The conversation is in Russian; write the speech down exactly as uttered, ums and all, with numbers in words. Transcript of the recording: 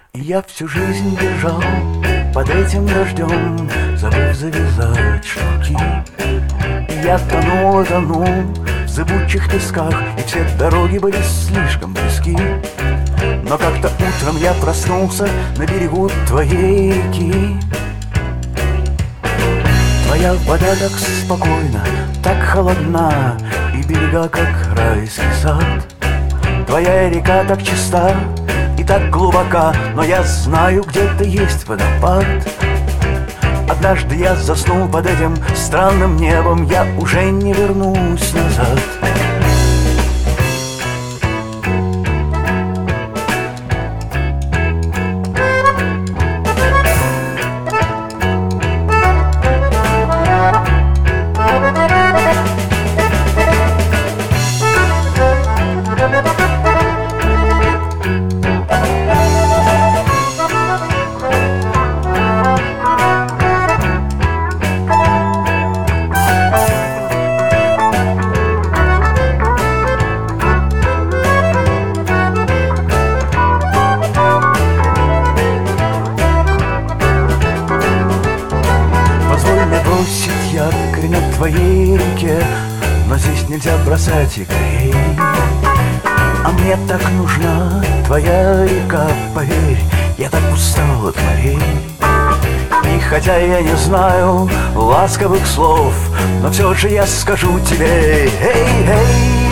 И я всю жизнь бежал под этим дождем, забыв завязать шнурки. И я тонул и тонул в зыбучих песках, и все дороги были слишком близки. Но как-то утром я проснулся на берегу твоей реки. Твоя вода так спокойна, так холодна, и берега как райский сад. Твоя река так чиста и так глубока, но я знаю, где-то есть водопад. Однажды я заснул под этим странным небом, я уже не вернусь назад. Якорь на твоей реке, но здесь нельзя бросать якорей. А мне так нужна твоя река, поверь, я так устал от морей. И хотя я не знаю ласковых слов, но все же я скажу тебе: эй, эй,